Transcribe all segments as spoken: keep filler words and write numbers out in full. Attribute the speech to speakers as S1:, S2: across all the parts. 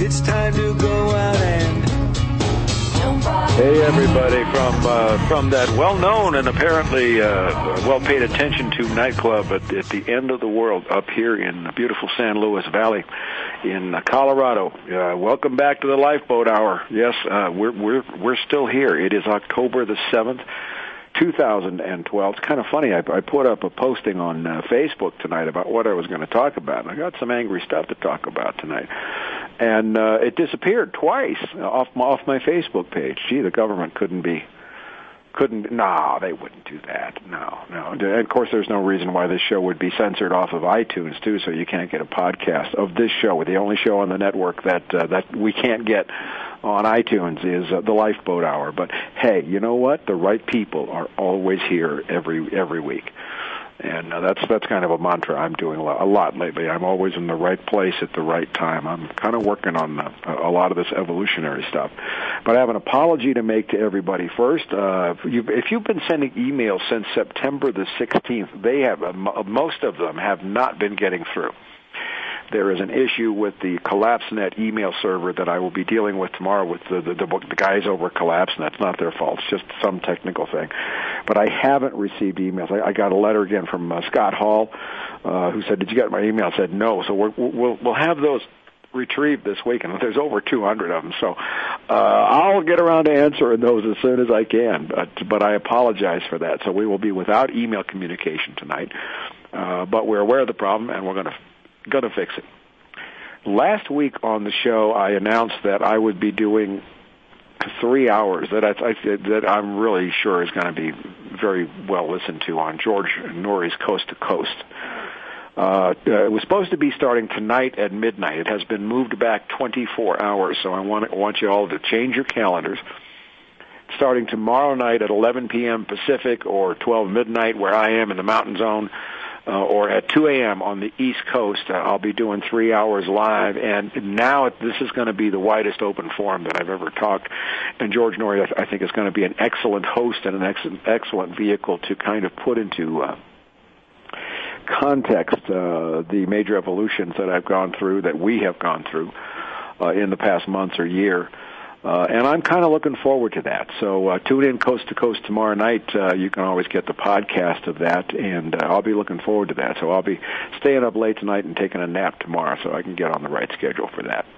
S1: It's time to go out and
S2: Hey everybody, from uh, from that well-known and apparently uh, well-paid attention to nightclub at, at the end of the world up here in the beautiful San Luis Valley in uh, Colorado. Uh, welcome back to the Lifeboat Hour. Yes, uh, we're we're we're still here. It is October the seventh, two thousand twelve. It's kind of funny. I, I put up a posting on uh, Facebook tonight about what I was going to talk about, and I got some angry stuff to talk about tonight. And uh, it disappeared twice off my, off my Facebook page. Gee, the government couldn't be, couldn't, no, they wouldn't do that. No, no. And of course, there's no reason why this show would be censored off of iTunes, too, so you can't get a podcast of this show. The only show on the network that uh, that we can't get on iTunes is uh, the Lifeboat Hour. But, hey, you know what? The right people are always here every every week. And uh, that's that's kind of a mantra I'm doing a lot, a lot lately. I'm always in the right place at the right time. I'm kind of working on uh, a lot of this evolutionary stuff. But I have an apology to make to everybody first. Uh, if, you've, if you've been sending emails since September the sixteenth, they have uh, most of them have not been getting through. There is an issue with the CollapseNet email server that I will be dealing with tomorrow with the, the, the, the guys over at CollapseNet. It's not their fault. It's just some technical thing. But I haven't received emails. I, I got a letter again from uh, Scott Hall, uh, who said, did you get my email? I said, no. So we're, we'll, we'll have those retrieved this week, and there's over two hundred of them. So uh, I'll get around to answering those as soon as I can. But, but I apologize for that. So we will be without email communication tonight. Uh, but we're aware of the problem, and we're going to going to fix it. Last week on the show, I announced that I would be doing three hours that I, I that I'm really sure is going to be very well listened to on George Noory's Coast to Coast. Uh, it was supposed to be starting tonight at midnight. It has been moved back twenty-four hours, so I want, I want you all to change your calendars. Starting tomorrow night at eleven p.m. Pacific or twelve midnight where I am in the Mountain Zone, Uh, or at two a.m. on the East Coast, uh, I'll be doing three hours live. And now this is going to be the widest open forum that I've ever talked. And George Noory, I, th- I think, is going to be an excellent host and an ex- excellent vehicle to kind of put into uh, context uh, the major evolutions that I've gone through, that we have gone through uh, in the past months or year. Uh, and I'm kind of looking forward to that. So uh, tune in Coast to Coast tomorrow night. Uh, you can always get the podcast of that, and uh, I'll be looking forward to that. So I'll be staying up late tonight and taking a nap tomorrow so I can get on the right schedule for that.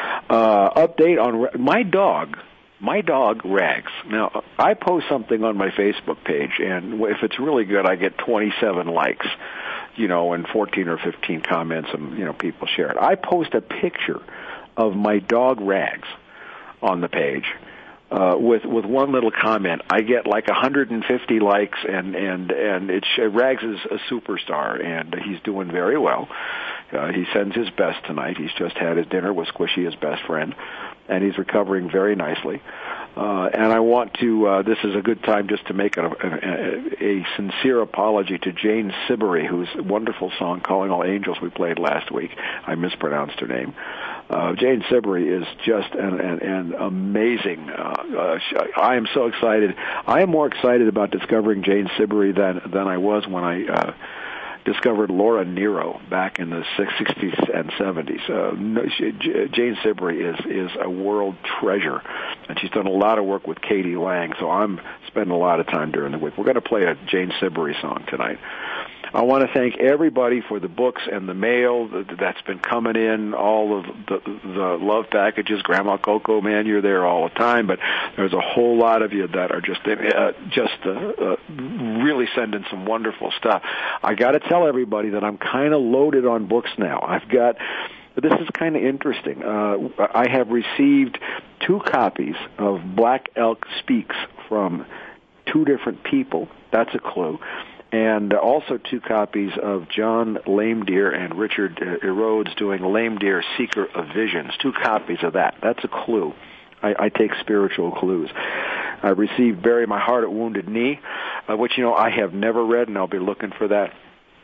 S2: Uh, update on my dog. My dog, Rags. Now, I post something on my Facebook page, and if it's really good, I get twenty-seven likes, you know, and fourteen or fifteen comments, and, you know, people share it. I post a picture of my dog, Rags, on the page, uh, with, with one little comment. I get like one hundred fifty likes, and, and, and it's, Rags is a superstar, and he's doing very well. Uh, he sends his best tonight. He's just had his dinner with Squishy, his best friend, and he's recovering very nicely. Uh, and I want to, uh, this is a good time just to make a, a, a sincere apology to Jane Siberry, whose wonderful song, Calling All Angels, we played last week. I mispronounced her name. Uh, Jane Siberry is just an, an, an amazing, uh, uh, I am so excited. I am more excited about discovering Jane Siberry than, than I was when I, uh, discovered Laura Nero back in the sixties and seventies. Uh, no, she, J- Jane Siberry is, is a world treasure, and she's done a lot of work with Katie Lang, so I'm spending a lot of time during the week. We're going to play a Jane Siberry song tonight. I want to thank everybody for the books and the mail that's been coming in, all of the, the love packages. Grandma Coco, man, you're there all the time, but there's a whole lot of you that are just uh, just uh, uh, really sending some wonderful stuff. I got to tell everybody that I'm kind of loaded on books now. I've got, this is kind of interesting. Uh, I have received two copies of Black Elk Speaks from two different people. That's a clue. And also two copies of John Lame Deer and Richard uh, Erodes doing Lame Deer, Seeker of Visions. Two copies of that. That's a clue. I, I take spiritual clues. I received Bury My Heart at Wounded Knee, uh, which, you know, I have never read, and I'll be looking for that.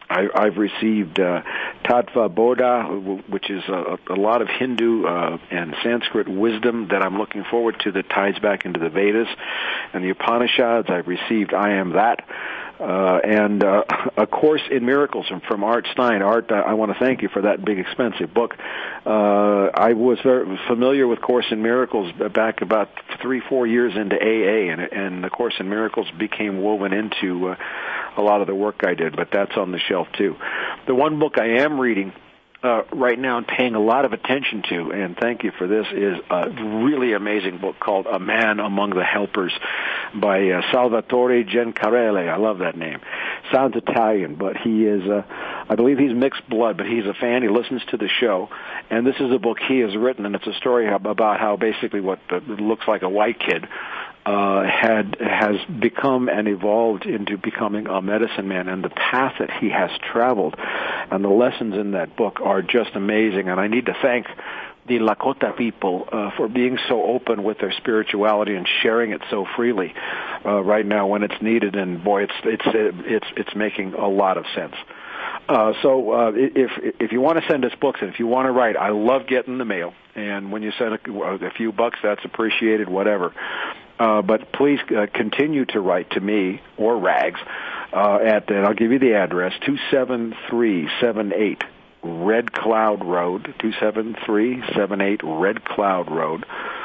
S2: I, I've received uh, Tattva Bodha, which is a, a lot of Hindu uh, and Sanskrit wisdom that I'm looking forward to that ties back into the Vedas and the Upanishads. I've received I Am That. Uh, and uh, A Course in Miracles from, from Art Stein. Art, uh, I want to thank you for that big, expensive book. Uh, I was very familiar with Course in Miracles back about three, four years into A A, and, and the Course in Miracles became woven into uh, a lot of the work I did, but that's on the shelf too. The one book I am reading Uh, right now and paying a lot of attention to, and thank you for this, is a really amazing book called A Man Among the Helpers by uh, Salvatore Gencarelli. I love that name. Sounds Italian, but he is, uh, I believe he's mixed blood, but he's a fan. He listens to the show, and this is a book he has written, and it's a story about how basically what uh, looks like a white kid Uh, had has become and evolved into becoming a medicine man, and the path that he has traveled and the lessons in that book are just amazing. And I need to thank the Lakota people uh, for being so open with their spirituality and sharing it so freely uh, right now when it's needed. And boy, it's it's it's it's making a lot of sense. Uh, so uh, if if you want to send us books and if you want to write, I love getting the mail. And when you send a, a few bucks, that's appreciated, whatever. Uh, but please uh, continue to write to me or Rags uh, at, and I'll give you the address, two seven three seven eight Red Cloud Road, two seven three seven eight Red Cloud Road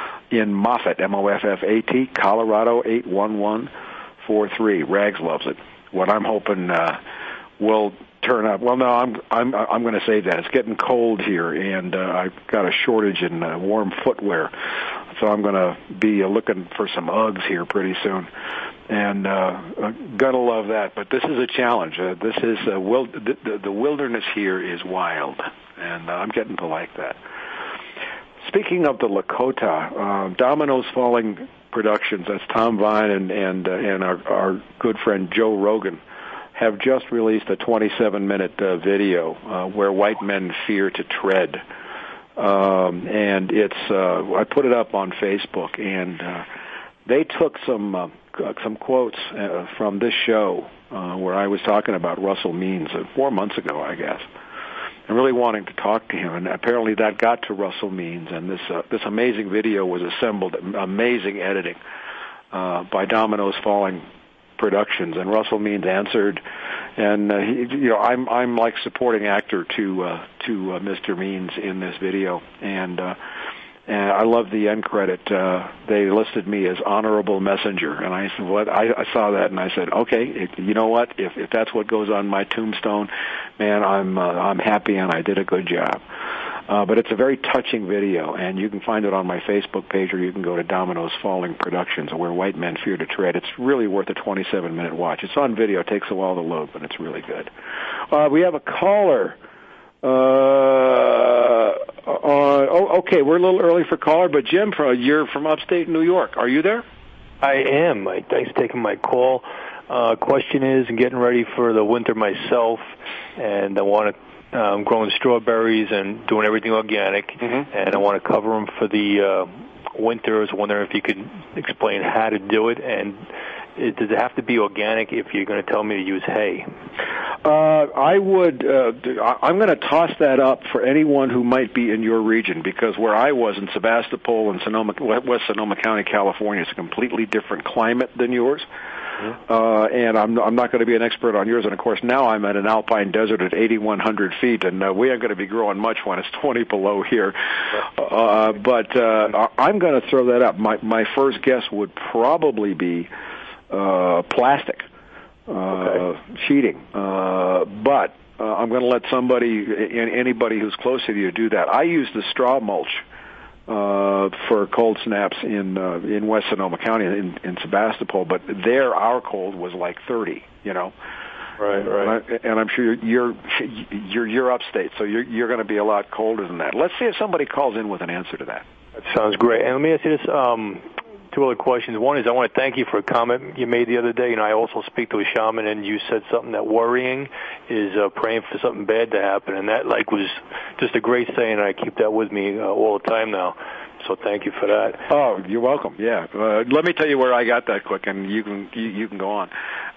S2: in Moffat, M O F F A T, Colorado eight one one four three. Rags loves it. What I'm hoping uh, will turn up. Well, no, I'm I'm I'm going to say that it's getting cold here, and uh, I've got a shortage in uh, warm footwear, so I'm going to be uh, looking for some Uggs here pretty soon, and uh, I'm gonna love that. But this is a challenge. Uh, this is uh, wil- the, the, the wilderness here is wild, and uh, I'm getting to like that. Speaking of the Lakota, uh, Dominoes Falling Productions. That's Tom Vine and and uh, and our, our good friend Joe Rogan have just released a twenty-seven minute uh, video uh, where white men fear to tread. Um, and it's, uh, I put it up on Facebook, and uh, they took some uh, some quotes uh, from this show uh, where I was talking about Russell Means uh, four months ago, I guess, and really wanting to talk to him. And apparently that got to Russell Means, and this uh, this amazing video was assembled, amazing editing uh, by Dominoes Falling Productions, and Russell Means answered, and uh, he, you know, I'm I'm like supporting actor to uh, to uh, Mister Means in this video, and uh, and I love the end credit. Uh, they listed me as honorable messenger, and I said, "What?" I, I saw that, and I said, "Okay, if, you know what? If if that's what goes on my tombstone, man, I'm uh, I'm happy, and I did a good job." Uh, but it's a very touching video, and you can find it on my Facebook page, or you can go to Dominoes Falling Productions, Where White Men Fear to Tread. It's really worth a twenty-seven minute watch. It's on video. It takes a while to load, but it's really good. Uh, we have a caller. Uh, uh, oh, okay, we're a little early for caller, but Jim, you're from upstate New York. Are you there?
S3: I am. Thanks for taking my call. Uh, question is, I'm getting ready for the winter myself, and I want to Um, growing strawberries and doing everything organic, mm-hmm. and I want to cover them for the uh, winter. I was wondering if you could explain how to do it, and it, does it have to be organic if you're going to tell me to use hay?
S2: Uh, I would, uh, I'm going to toss that up for anyone who might be in your region, because where I was in Sebastopol and Sonoma, West Sonoma County, California, it's a completely different climate than yours. Uh, and I'm, I'm not going to be an expert on yours. And, of course, now I'm at an alpine desert at eighty-one hundred feet, and uh, we aren't going to be growing much when it's twenty below here. Uh, but uh, I'm going to throw that up. My, my first guess would probably be uh, plastic uh, okay. sheeting. Uh, but uh, I'm going to let somebody, anybody who's close to you, do that. I use the straw mulch Uh, for cold snaps in uh, in West Sonoma County, in, in Sebastopol, but there our cold was like thirty, you know.
S3: Right, right.
S2: And, I, and I'm sure you're you're you're upstate, so you're you're going to be a lot colder than that. Let's see if somebody calls in with an answer to that.
S3: That sounds great. And let me ask you this: um, two other questions. One is, I want to thank you for a comment you made the other day. You know, I also speak to a shaman, and you said something that worrying is uh, praying for something bad to happen, and that like was just a great saying. I keep that with me uh, all the time now. So thank you for that.
S2: Oh, you're welcome. Yeah. Uh, let me tell you where I got that quick, and you can you, you can go on.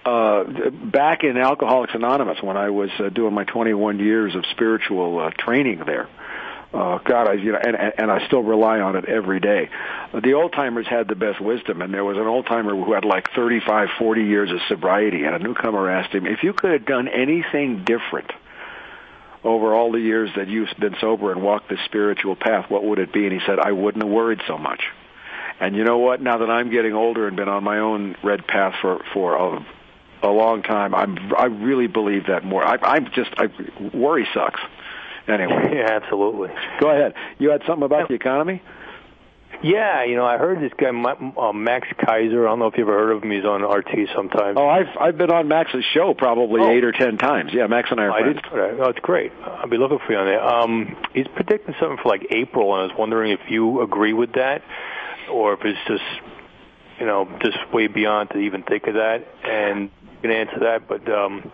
S2: uh, back in Alcoholics Anonymous when I was uh, doing my twenty-one years of spiritual uh, training there. Uh, God, I, you know, and, and I still rely on it every day. Uh, the old timers had the best wisdom, and there was an old timer who had like thirty-five, forty years of sobriety, and a newcomer asked him, if you could have done anything different over all the years that you've been sober and walked this spiritual path, what would it be? And he said, I wouldn't have worried so much. And you know what? Now that I'm getting older and been on my own red path for for a, a long time, I'm I really believe that more. I, I'm just I, worry sucks. Anyway,
S3: yeah, absolutely.
S2: Go ahead. You had something about the economy?
S3: Yeah, you know, I heard this guy uh, Max Kaiser. I don't know if you ever heard of him. He's on R T sometimes.
S2: Oh, I've I've been on Max's show probably oh. eight or ten times. Yeah, Max and I are
S3: oh,
S2: friends.
S3: I didn't, oh, it's great. I'll be looking for you on there. Um, he's predicting something for like April, and I was wondering if you agree with that, or if it's just, you know, just way beyond to even think of that. And you can answer that, but. Um,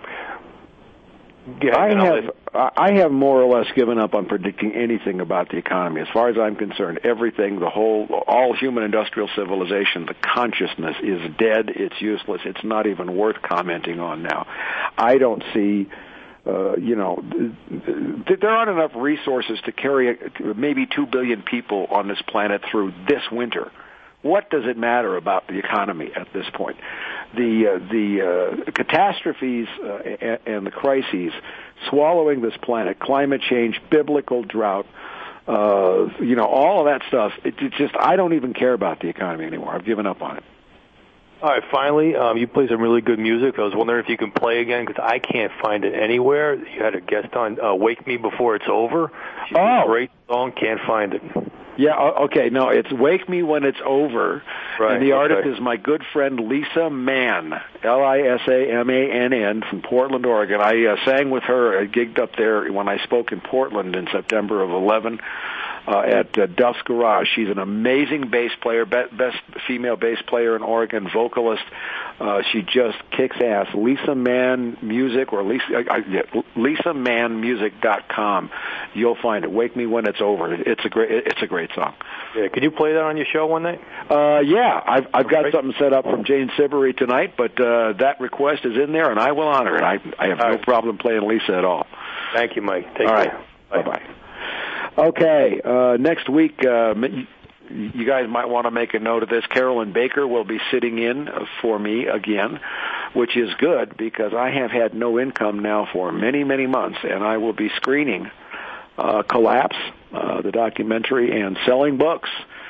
S3: Yeah,
S2: I have I have more or less given up on predicting anything about the economy. As far as I'm concerned, everything, the whole, all human industrial civilization, the consciousness is dead. It's useless. It's not even worth commenting on now. I don't see, uh, you know, there aren't enough resources to carry maybe two billion people on this planet through this winter. What does it matter about the economy at this point? The uh, the uh, catastrophes uh, and, and the crises swallowing this planet, climate change, biblical drought, uh, you know, all of that stuff. It, it just I don't even care about the economy anymore. I've given up on it.
S3: All right, finally, um, you play some really good music. I was wondering if you can play again because I can't find it anywhere. You had a guest on uh, "Wake Me Before It's Over." She's
S2: oh,
S3: a great song. Can't find it.
S2: Yeah, okay, no, it's Wake Me When It's Over,
S3: right,
S2: and the
S3: okay.
S2: artist is my good friend Lisa Mann, L I S A M A N N, from Portland, Oregon. I uh, sang with her, I gigged up there when I spoke in Portland in September of eleven uh, at uh, Duff's Garage. She's an amazing bass player, be- best female bass player in Oregon, vocalist. Uh, she just kicks ass. Lisa Mann Music, or Lisa, uh, yeah, lisa mann music dot com. You'll find it. Wake Me When It's Over. It's a great, it's a great song.
S3: Yeah, could you play that on your show one night?
S2: Uh, yeah, I've, I've got right. something set up from Jane Siberry tonight, but uh, that request is in there, and I will honor it. I, I have all no right. problem playing Lisa at all.
S3: Thank you, Mike. Take
S2: all
S3: care.
S2: Right. Bye bye. Okay, uh, next week. Uh, You guys might want to make a note of this. Carolyn Baker will be sitting in for me again, which is good because I have had no income now for many, many months, and I will be screening uh, Collapse, uh, the documentary, and selling books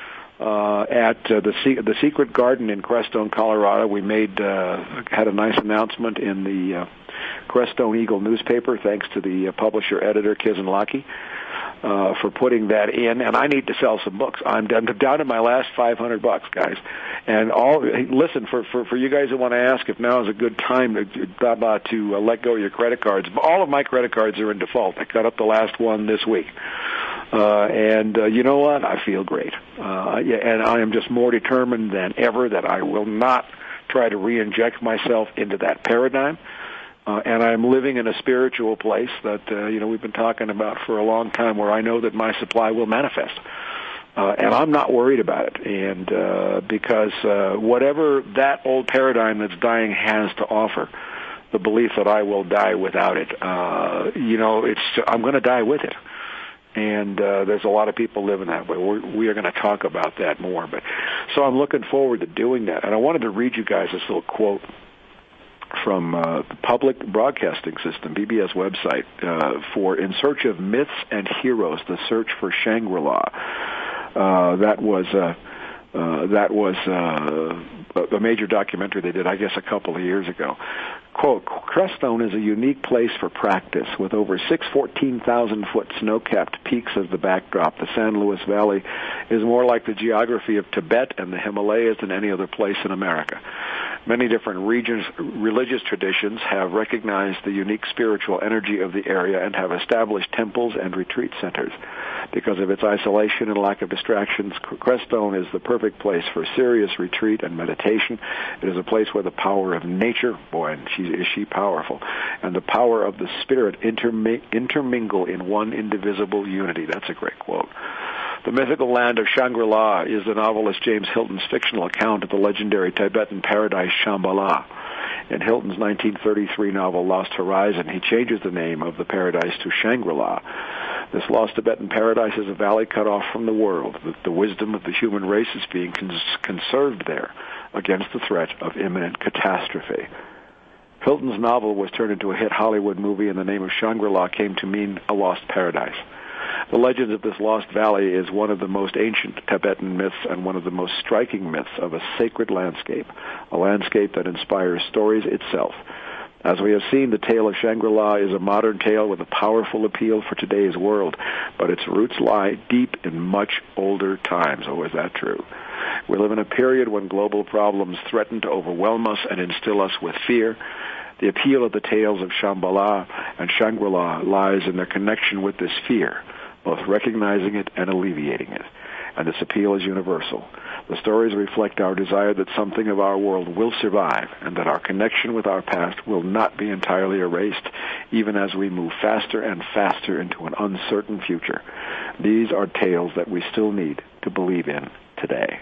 S2: uh, at uh, the Se- the Secret Garden in Crestone, Colorado. We made uh, had a nice announcement in the uh, Crestone Eagle newspaper, thanks to the uh, publisher editor Kizunlaki. Uh, for putting that in, and I need to sell some books. I'm down to, down to my last five hundred bucks, guys. And all, listen, for, for, for you guys that want to ask if now is a good time to, to, to uh, let go of your credit cards, all of my credit cards are in default. I got up the last one this week. Uh, and uh, you know what? I feel great. Uh, yeah, and I am just more determined than ever that I will not try to re-inject myself into that paradigm. Uh, and I'm living in a spiritual place that, uh, you know, we've been talking about for a long time where I know that my supply will manifest. Uh, and I'm not worried about it. And uh, because uh, whatever that old paradigm that's dying has to offer, the belief that I will die without it, uh, you know, it's I'm going to die with it. And uh, there's a lot of people living that way. We're, we are going to talk about that more. But so I'm looking forward to doing that. And I wanted to read you guys this little quote from uh, the Public Broadcasting System, B B S website, uh, for In Search of Myths and Heroes, the Search for Shangri-La. Uh, that was uh, uh, that was uh, a major documentary they did, I guess, a couple of years ago. Quote, Crestone is a unique place for practice. With over six fourteen thousand foot snow-capped peaks as the backdrop, the San Luis Valley is more like the geography of Tibet and the Himalayas than any other place in America. Many different regions, religious traditions have recognized the unique spiritual energy of the area and have established temples and retreat centers. Because of its isolation and lack of distractions, Crestone is the perfect place for serious retreat and meditation. It is a place where the power of nature, boy, and she, is she powerful, and the power of the spirit intermi- intermingle in one indivisible unity. That's a great quote. The mythical land of Shangri-La is the novelist James Hilton's fictional account of the legendary Tibetan paradise Shambhala. In Hilton's nineteen thirty-three novel Lost Horizon, he changes the name of the paradise to Shangri-La. This lost Tibetan paradise is a valley cut off from the world. The, the wisdom of the human race is being cons- conserved there against the threat of imminent catastrophe. Hilton's novel was turned into a hit Hollywood movie, and the name of Shangri-La came to mean a lost paradise. The legend of this lost valley is one of the most ancient Tibetan myths and one of the most striking myths of a sacred landscape, a landscape that inspires stories itself. As we have seen, the tale of Shangri-La is a modern tale with a powerful appeal for today's world, but its roots lie deep in much older times. Oh, is that true? We live in a period when global problems threaten to overwhelm us and instill us with fear. The appeal of the tales of Shambhala and Shangri-La lies in their connection with this fear, both recognizing it and alleviating it. And this appeal is universal. The stories reflect our desire that something of our world will survive and that our connection with our past will not be entirely erased, even as we move faster and faster into an uncertain future. These are tales that we still need to believe in today.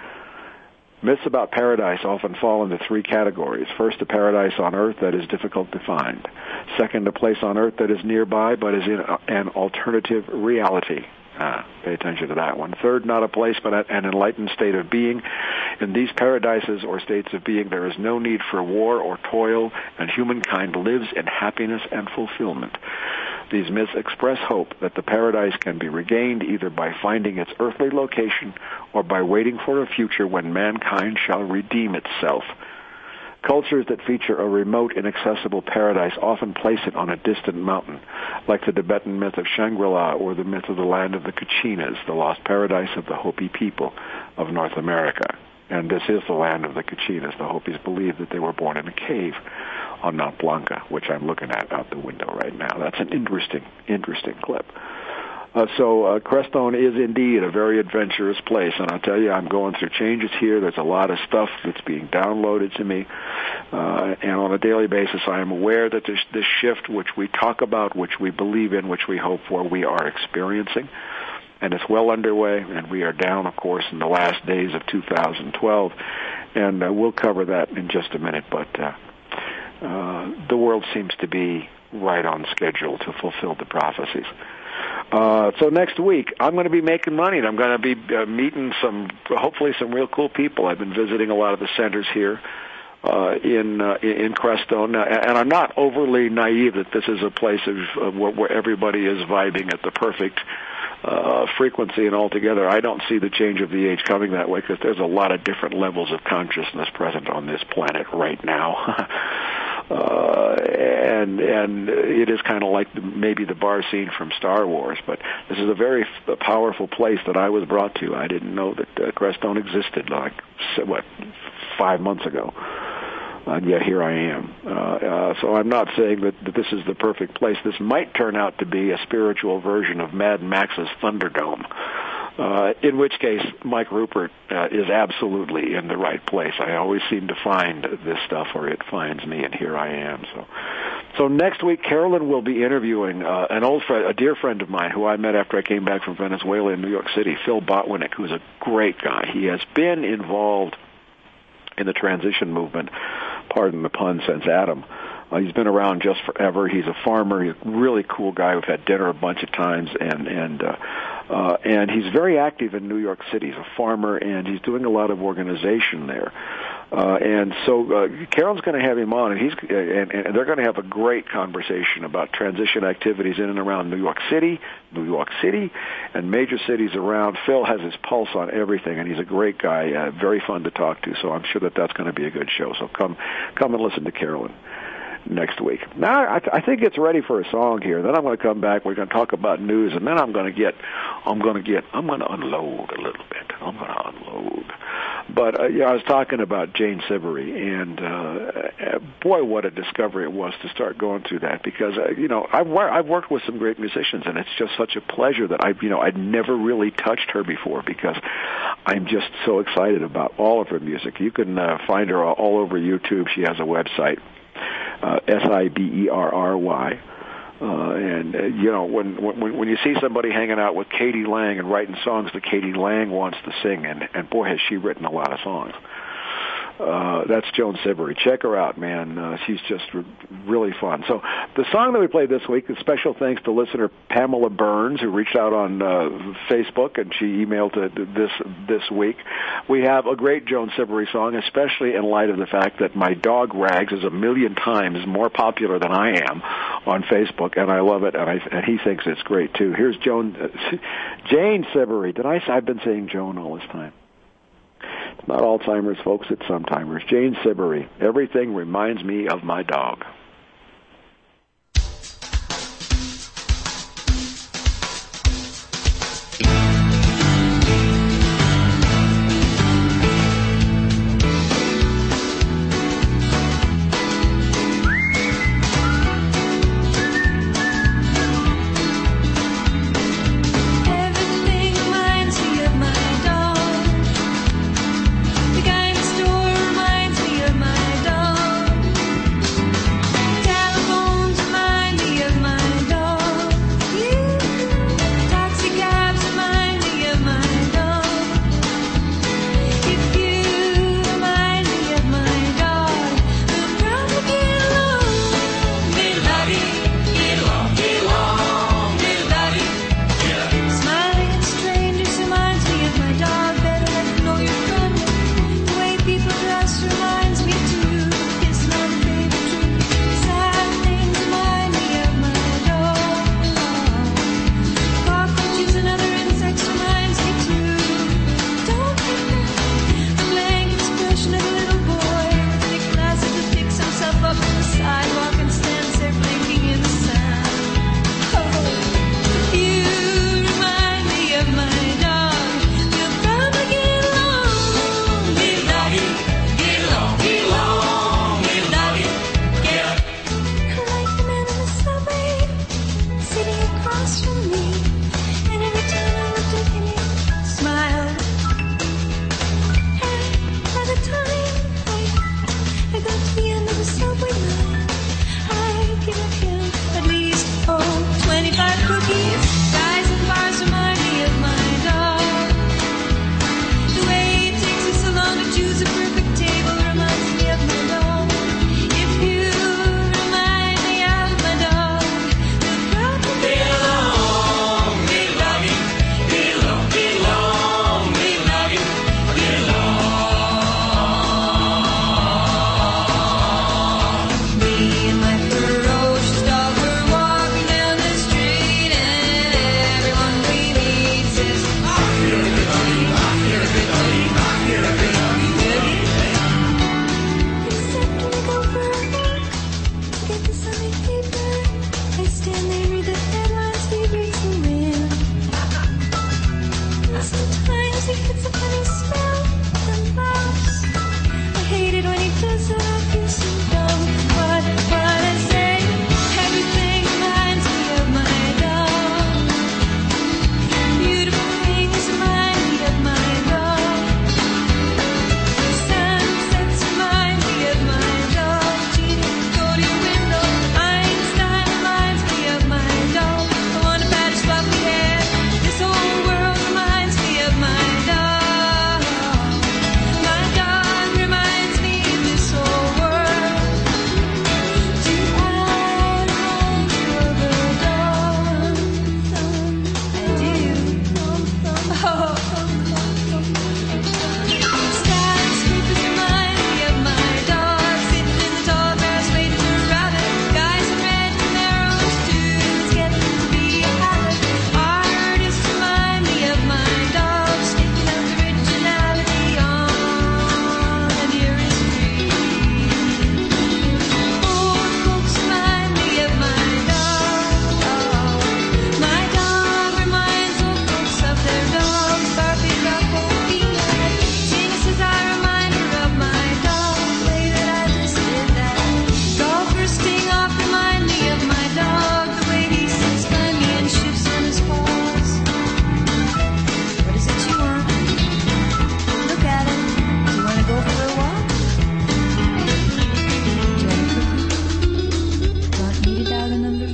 S2: Myths about paradise often fall into three categories. First, a paradise on earth that is difficult to find. Second, a place on earth that is nearby but is in an alternative reality. Ah, pay attention to that one. Third, not a place but an enlightened state of being. In these paradises or states of being, there is no need for war or toil, and humankind lives in happiness and fulfillment. These myths express hope that the paradise can be regained either by finding its earthly location or by waiting for a future when mankind shall redeem itself. Cultures that feature a remote, inaccessible paradise often place it on a distant mountain, like the Tibetan myth of Shangri-La or the myth of the land of the Kachinas, the lost paradise of the Hopi people of North America. And this is the land of the Kachinas. The Hopis believe that they were born in a cave on Mount Blanca, which I'm looking at out the window right now. That's an interesting, interesting clip. Uh, so uh, Crestone is indeed a very adventurous place, and I'll tell you, I'm going through changes here. There's a lot of stuff that's being downloaded to me, uh, and on a daily basis, I am aware that this, this shift, which we talk about, which we believe in, which we hope for, we are experiencing, and it's well underway, and we are down, of course, in the last days of two thousand twelve, and uh, we'll cover that in just a minute, but uh, uh, the world seems to be right on schedule to fulfill the prophecies. Uh, so next week, I'm going to be making money, and I'm going to be uh, meeting some, hopefully some real cool people. I've been visiting a lot of the centers here uh, in uh, in Crestone, and I'm not overly naive that this is a place of, of where, where everybody is vibing at the perfect uh, frequency and altogether. I don't see the change of the age coming that way because there's a lot of different levels of consciousness present on this planet right now. Uh, and and it is kind of like the, maybe the bar scene from Star Wars, but this is a very f- powerful place that I was brought to. I didn't know that uh, Crestone existed like, what, five months ago. And yet here I am. Uh, uh, so I'm not saying that, that this is the perfect place. This might turn out to be a spiritual version of Mad Max's Thunderdome. Uh, in which case, Mike Rupert uh, is absolutely in the right place. I always seem to find this stuff, or it finds me, and here I am. So, so next week, Carolyn will be interviewing uh, an old friend, a dear friend of mine, who I met after I came back from Venezuela in New York City, Phil Botwinick, who's a great guy. He has been involved in the transition movement, pardon the pun, since Adam. Uh, he's been around just forever. He's a farmer. He's a really cool guy. We've had dinner a bunch of times, and and uh, uh, and he's very active in New York City. He's a farmer, and he's doing a lot of organization there. Uh, and so uh, Carol's going to have him on, and he's uh, and, and they're going to have a great conversation about transition activities in and around New York City, New York City, and major cities around. Phil has his pulse on everything, and he's a great guy, uh, very fun to talk to. So I'm sure that that's going to be a good show. So come come and listen to Carolyn next week. Now, I, th- I think it's ready for a song here. Then I'm going to come back. We're going to talk about news, and then I'm going to get, I'm going to get, I'm going to unload a little bit. I'm going to unload. But uh, yeah, I was talking about Jane Siberry, and uh, boy, what a discovery it was to start going through that. Because uh, you know, I've, I've worked with some great musicians, and it's just such a pleasure that I, you know, I'd never really touched her before because I'm just so excited about all of her music. You can uh, find her all over YouTube. She has a website. Uh, S I B E R R Y. Uh, and, uh, you know, when, when when you see somebody hanging out with Katie Lang and writing songs that Katie Lang wants to sing, and, and boy, has she written a lot of songs. Uh, that's Joan Siberry. Check her out, man. Uh, she's just r- really fun. So the song that we played this week, a special thanks to listener Pamela Burns, who reached out on uh, Facebook, and she emailed it this this week. We have a great Joan Siberry song, especially in light of the fact that my dog Rags is a million times more popular than I am on Facebook, and I love it, and, I, and he thinks it's great, too. Here's Joan, uh, Jane Siberry. Did I, I've been saying Joan all this time. It's not Alzheimer's, folks, it's sometimers. Jane Siberry. Everything reminds me of my dog.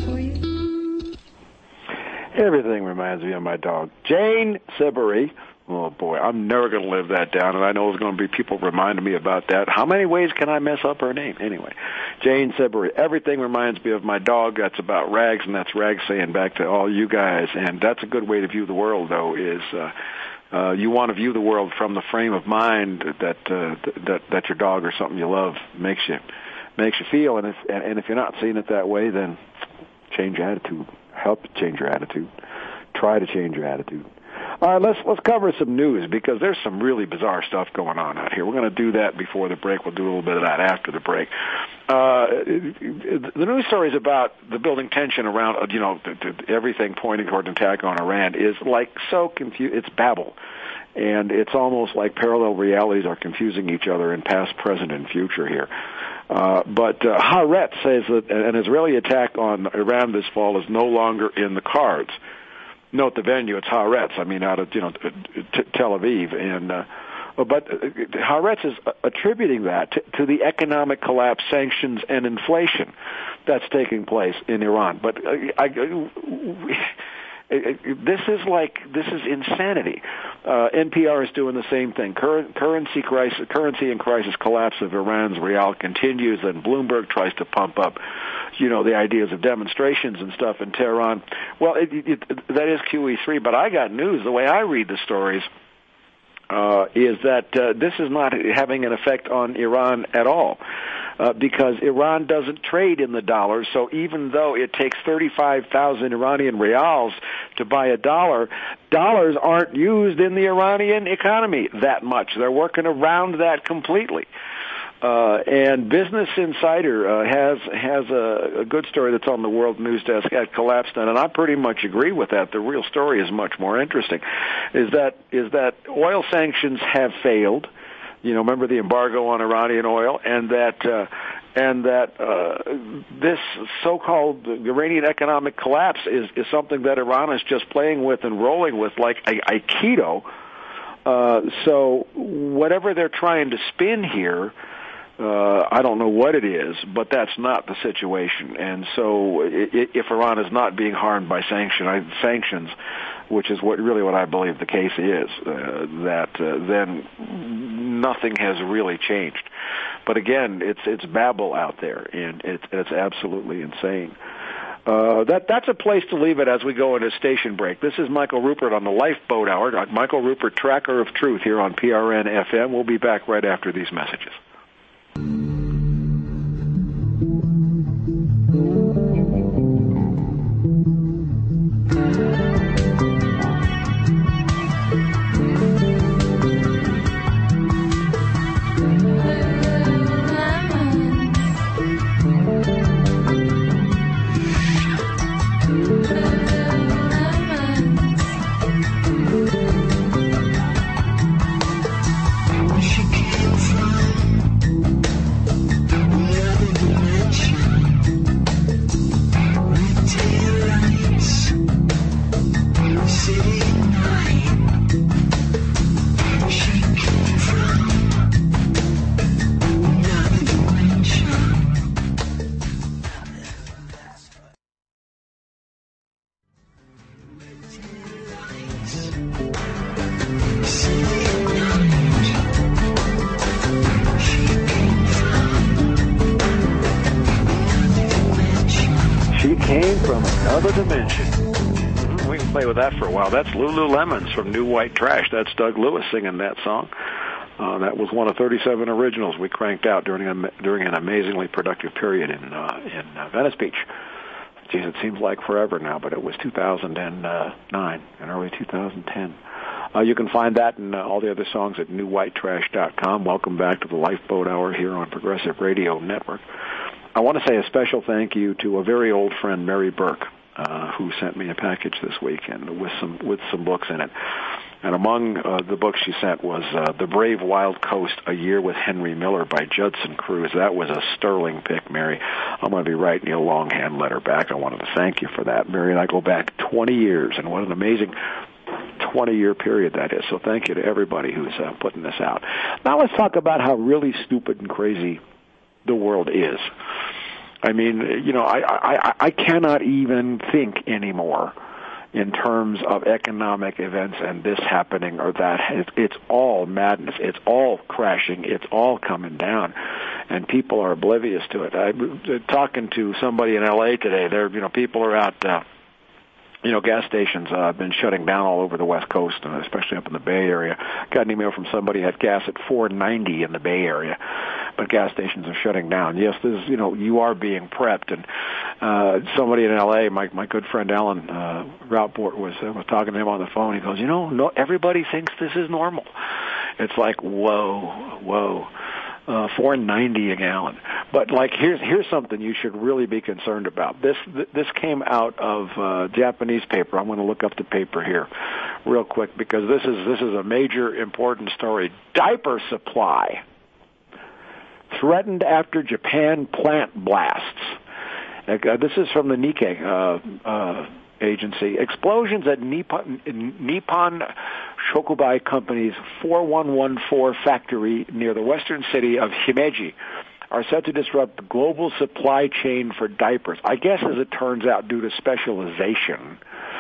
S2: Everything reminds me of my dog. Jane Siberry, Oh, boy, I'm never going to live that down, and I know there's going to be people reminding me about that. How many ways can I mess up her name? Anyway, Jane Sudbury, everything reminds me of my dog. That's about Rags, and that's Rags saying back to all you guys. And that's a good way to view the world, though, is uh, uh, you want to view the world from the frame of mind that uh, that that your dog or something you love makes you makes you feel. And if and if you're not seeing it that way, then change your attitude. Help change your attitude. Try to change your attitude. All right, let's let's cover some news, because there's some really bizarre stuff going on out here. We're going to do that before the break. We'll do a little bit of that after the break. Uh, the news story is about the building tension around, you know, everything pointing toward an attack on Iran is like so confused. It's babble. And it's almost like parallel realities are confusing each other in past, present, and future here. Uh, but uh, Haaretz says that an Israeli attack on Iran this fall is no longer in the cards. Note the venue, it's Haaretz, I mean, out of, you know, t- Tel Aviv. And, uh, but Haaretz is attributing that to, to the economic collapse, sanctions, and inflation that's taking place in Iran. But uh, I, I, this is like, this is insanity. Uh, N P R is doing the same thing. Cur- currency crisis, currency and crisis collapse of Iran's rial continues, and Bloomberg tries to pump up, you know, the ideas of demonstrations and stuff in Tehran. Well, it, it, it, that is Q E three, but I got news. The way I read the stories uh, is that uh, this is not having an effect on Iran at all. Uh, because Iran doesn't trade in the dollar, so even though it takes thirty-five thousand Iranian rials to buy a dollar, dollars aren't used in the Iranian economy that much. They're working around that completely. Uh, and Business Insider uh, has has a, a good story that's on the World News Desk at Collapsnet, and I pretty much agree with that. The real story is much more interesting. Is that is that oil sanctions have failed. You know, remember the embargo on Iranian oil, and that uh, and that uh, this so-called Iranian economic collapse is, is something that Iran is just playing with and rolling with like Aikido. Uh, so whatever they're trying to spin here, uh, I don't know what it is, but that's not the situation. And so if Iran is not being harmed by sanction, sanctions, which is what really what I believe the case is, uh, that uh, then nothing has really changed. But again, it's it's babble out there, and it's it's absolutely insane. Uh, that that's a place to leave it as we go into station break. This is Michael Ruppert on the Lifeboat Hour. Michael Ruppert, Tracker of Truth, here on P R N F M. We'll be back right after these messages. That for a while. That's Lululemons from New White Trash. That's Doug Lewis singing that song. Uh, that was one of thirty-seven originals we cranked out during a, during an amazingly productive period in uh, in uh, Venice Beach. Geez, it seems like forever now, but it was two thousand nine and early two thousand ten. Uh, you can find that and uh, all the other songs at new white trash dot com. Welcome back to the Lifeboat Hour here on Progressive Radio Network. I want to say a special thank you to a very old friend, Mary Burke, Uh, who sent me a package this week and with some with some books in it. And among uh, the books she sent was uh, The Brave Wild Coast, A Year with Henry Miller by Judson Cruz. That was a sterling pick, Mary. I'm going to be writing you a longhand letter back. I wanted to thank you for that. Mary and I go back twenty years, and what an amazing twenty-year period that is. So thank you to everybody who's uh, putting this out. Now let's talk about how really stupid and crazy the world is. I mean, you know, I, I, I cannot even think anymore in terms of economic events and this happening or that. It's, it's all madness. It's all crashing. It's all coming down, and people are oblivious to it. I was talking to somebody in L A today. There, you know, people are out. Uh, You know, gas stations uh, have been shutting down all over the West Coast, and especially up in the Bay Area. Got an email from somebody who had gas at four ninety in the Bay Area, but gas stations are shutting down. Yes, this is, you know, you are being prepped. And uh, somebody in L A, my my good friend Alan uh, Routport was uh, was talking to him on the phone. He goes, you know, no, everybody thinks this is normal. It's like, whoa, whoa. Uh, four ninety a gallon. But like, here's here's something you should really be concerned about. This this came out of uh, Japanese paper. I'm going to look up the paper here, real quick, because this is this is a major important story. Diaper supply threatened after Japan plant blasts. Uh, this is from the Nikkei uh, uh, agency. Explosions at Nippon, Nippon Shokubai Company's four one one four factory near the western city of Himeji are set to disrupt the global supply chain for diapers. I guess, as it turns out, due to specialization.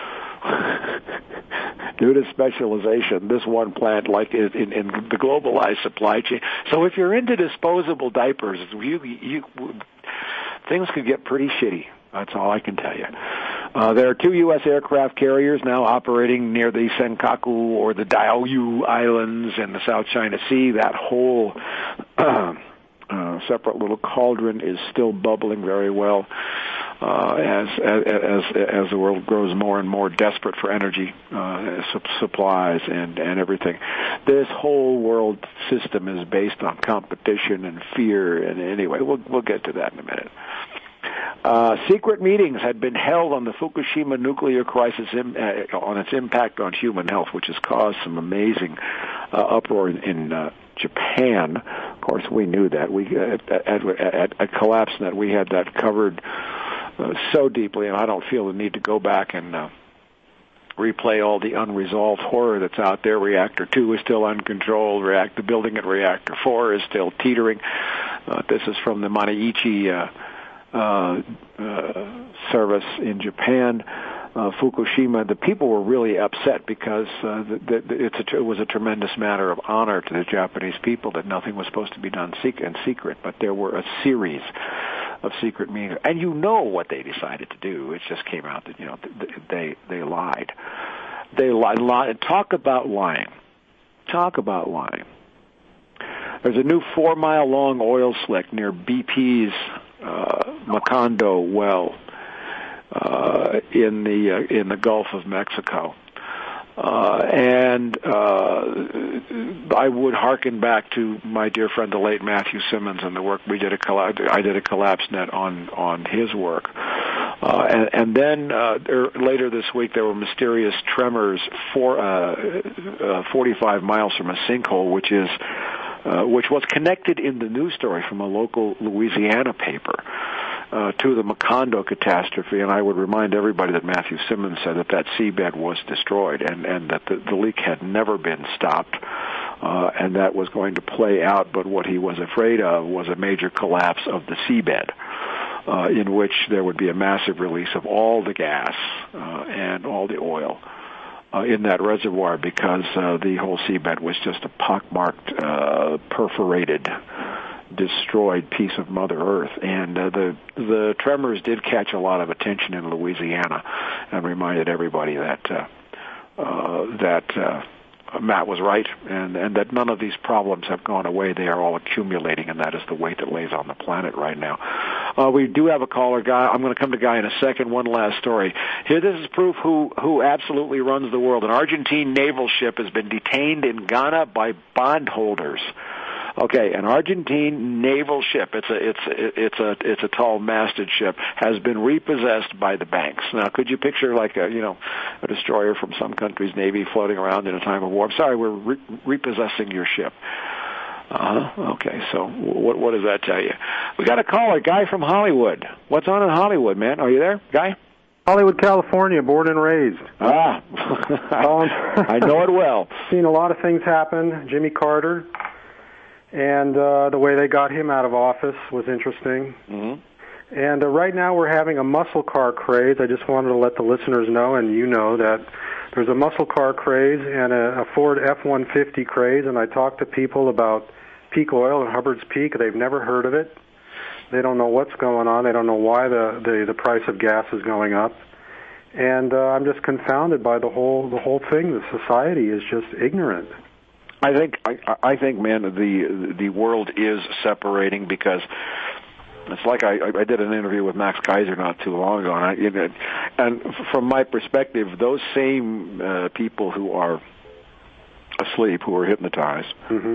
S2: due to specialization, this one plant, like in, in, in the globalized supply chain. So if you're into disposable diapers, you, you, things could get pretty shitty. That's all I can tell you. Uh, there are two U S aircraft carriers now operating near the Senkaku or the Diaoyu Islands in the South China Sea. That whole uh, uh, separate little cauldron is still bubbling very well uh, as, as as the world grows more and more desperate for energy uh, supplies and, and everything. This whole world system is based on competition and fear. And anyway, we'll we'll get to that in a minute. Uh, secret meetings had been held on the Fukushima nuclear crisis im- uh, on its impact on human health, which has caused some amazing uh, uproar in, in uh, Japan. Of course, we knew that. We uh, at, at, at CollapseNet, we had that covered uh, so deeply, and I don't feel the need to go back and uh, replay all the unresolved horror that's out there. Reactor two is still uncontrolled. React- the building at Reactor four is still teetering. Uh, this is from the Manaichi uh, Uh, uh, service in Japan, uh, Fukushima. The people were really upset because uh, the, the, it's a, it was a tremendous matter of honor to the Japanese people that nothing was supposed to be done sec- in secret, but there were a series of secret meetings. And you know what they decided to do. It just came out that, you know, they they lied. They lied. lied. Talk about lying. Talk about lying. There's a new four-mile-long oil slick near B P's Uh, Macondo well uh, in the uh, in the Gulf of Mexico, uh, and uh, I would hearken back to my dear friend the late Matthew Simmons and the work we did. A colla- I did a CollapseNet on on his work, uh, and, and then uh, there, later this week there were mysterious tremors for uh, uh, forty-five miles from a sinkhole, which is. Uh, which was connected in the news story from a local Louisiana paper uh, to the Macondo catastrophe. And I would remind everybody that Matthew Simmons said that that seabed was destroyed and, and that the, the leak had never been stopped, uh, and that was going to play out. But what he was afraid of was a major collapse of the seabed, uh, in which there would be a massive release of all the gas uh, and all the oil Uh, in that reservoir, because uh, the whole seabed was just a pockmarked, uh, perforated, destroyed piece of Mother Earth. And uh, the the tremors did catch a lot of attention in Louisiana, and reminded everybody that uh, uh, that uh, Matt was right, and, and that none of these problems have gone away. They are all accumulating, and that is the weight that lays on the planet right now. Uh, we do have a caller, Guy. I'm going to come to Guy in a second. One last story. Here, this is proof who, who absolutely runs the world. An Argentine naval ship has been detained in Ghana by bondholders. Okay, an Argentine naval ship, it's a it's it's a it's a tall masted ship, has been repossessed by the banks. Now, could you picture like a you know a destroyer from some country's navy floating around in a time of war? I'm sorry, we're re- repossessing your ship. Uh, okay, so what what does that tell you? We got a caller, Guy from Hollywood. What's on in Hollywood, man? Are you there, Guy?
S4: Hollywood, California, born and raised.
S2: Ah, um, I know it well.
S4: Seen a lot of things happen. Jimmy Carter. And uh, the way they got him out of office was interesting.
S2: Mm-hmm.
S4: And uh, right now we're having a muscle car craze. I just wanted to let the listeners know, and you know, that there's a muscle car craze and a, a Ford F one fifty craze, and I talked to people about Peak Oil and Hubbard's Peak. They've never heard of it. They don't know what's going on. They don't know why the, the, the price of gas is going up. And uh, I'm just confounded by the whole the whole thing. The society is just ignorant.
S2: I think I, I think, man, the the world is separating because it's like I, I did an interview with Max Kaiser not too long ago, and, I, you know, and from my perspective, those same uh, people who are asleep, who are hypnotized,
S4: mm-hmm.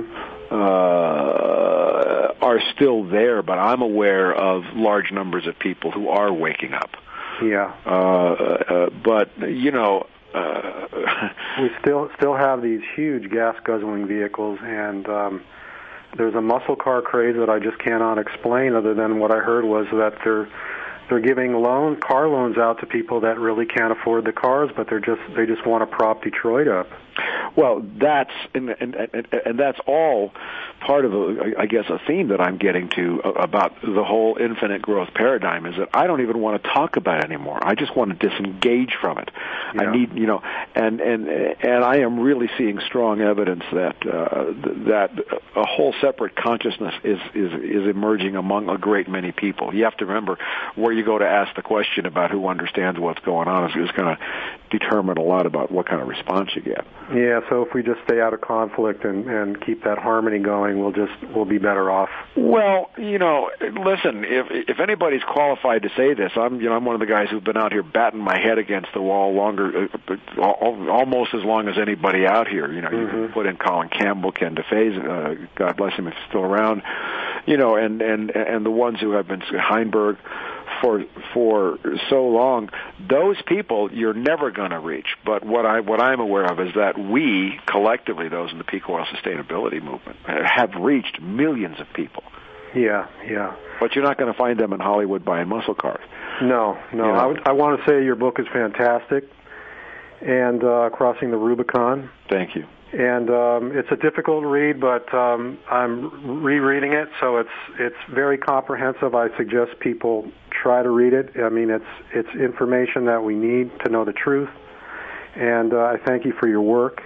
S2: uh, are still there. But I'm aware of large numbers of people who are waking up.
S4: Yeah.
S2: Uh, uh, but you know. Uh,
S4: we still still have these huge gas guzzling vehicles, and um, there's a muscle car craze that I just cannot explain. Other than what I heard was that they're they're giving loan car loans out to people that really can't afford the cars, but they're just they just want to prop Detroit up.
S2: Well, that's and and and, and that's all part of a, I guess a theme that I'm getting to about the whole infinite growth paradigm is that I don't even want to talk about it anymore. I just want to disengage from it.
S4: Yeah.
S2: I need, you know, and and and I am really seeing strong evidence that uh, that a whole separate consciousness is is is emerging among a great many people. You have to remember where you go to ask the question about who understands what's going on is, is going to determine a lot about what kind of response you get.
S4: Yeah, so if we just stay out of conflict and, and keep that harmony going, we'll just we'll be better off.
S2: Well, you know, listen, if if anybody's qualified to say this, I'm you know I'm one of the guys who've been out here batting my head against the wall longer, uh, almost as long as anybody out here. You know, mm-hmm. You can put in Colin Campbell, Ken DeFaze, uh, God bless him if he's still around. You know, and and and the ones who have been Heinberg. For for so long, those people you're never going to reach. But what I what I'm aware of is that we collectively, those in the peak oil sustainability movement, have reached millions of people.
S4: Yeah, yeah.
S2: But you're not going to find them in Hollywood buying muscle cars.
S4: No, no. You know? I, would, I want to say your book is fantastic, and uh, Crossing the Rubicon.
S2: Thank you.
S4: And um, it's a difficult read, but um, I'm rereading it, so it's it's very comprehensive. I suggest people try to read it. I mean, it's it's information that we need to know the truth. And uh, I thank you for your work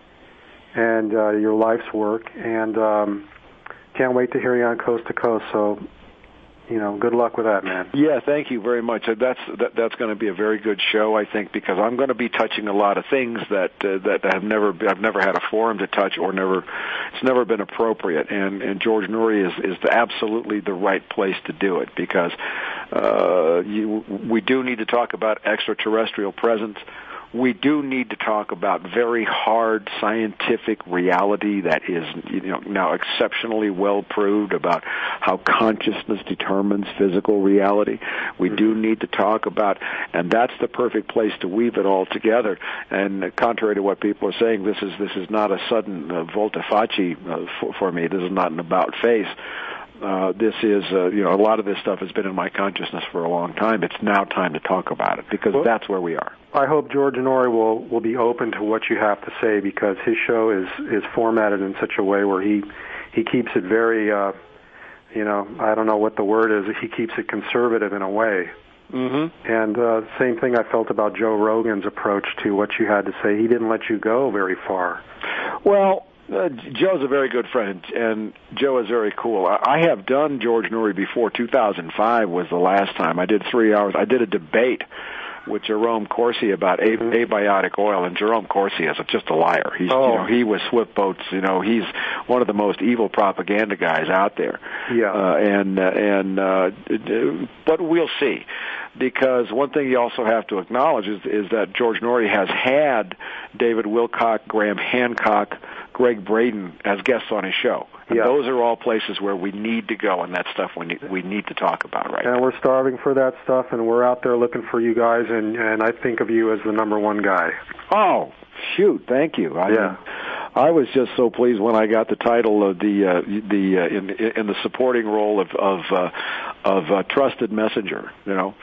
S4: and uh, your life's work. And um, can't wait to hear you on Coast to Coast. So, you know, good luck with that, man.
S2: Yeah, thank you very much. That's that, that's going to be a very good show, I think, because I'm going to be touching a lot of things that uh, that have never I've never had a forum to touch or never it's never been appropriate. And and George Noory is is the, absolutely the right place to do it because uh, you, we do need to talk about extraterrestrial presence. We do need to talk about very hard scientific reality that is, you know, now exceptionally well proved about how consciousness determines physical reality. We mm-hmm. do need to talk about, and that's the perfect place to weave it all together. And contrary to what people are saying, this is this is not a sudden uh, volte-face uh, for, for me. This is not an about face. Uh, this is, uh, you know, a lot of this stuff has been in my consciousness for a long time. It's now time to talk about it because well, that's where we are.
S4: I hope George Noory will, will be open to what you have to say because his show is, is formatted in such a way where he he keeps it very, uh, you know, I don't know what the word is. He keeps it conservative in a way.
S2: Mm-hmm.
S4: And uh, same thing I felt about Joe Rogan's approach to what you had to say. He didn't let you go very far.
S2: Well, Uh, Joe's a very good friend, and Joe is very cool. I, I have done George Noory before. two thousand five was the last time. I did three hours. I did a debate with Jerome Corsi about a- mm-hmm. abiotic oil, and Jerome Corsi is just a liar. He's,
S4: oh.
S2: you know, he was Swift Boats. You know, he's one of the most evil propaganda guys out there.
S4: Yeah.
S2: Uh, and uh, and uh, but we'll see. Because one thing you also have to acknowledge is, is that George Noory has had David Wilcock, Graham Hancock, Greg Braden as guests on his show. And
S4: yeah.
S2: those are all places where we need to go, and that's stuff we need, we need to talk about right
S4: and
S2: now.
S4: We're starving for that stuff, and we're out there looking for you guys, and, and I think of you as the number one guy.
S2: Oh, shoot, thank you. I
S4: yeah.
S2: mean, I was just so pleased when I got the title of the uh, the uh, in in the supporting role of of uh, of uh, trusted messenger. You know,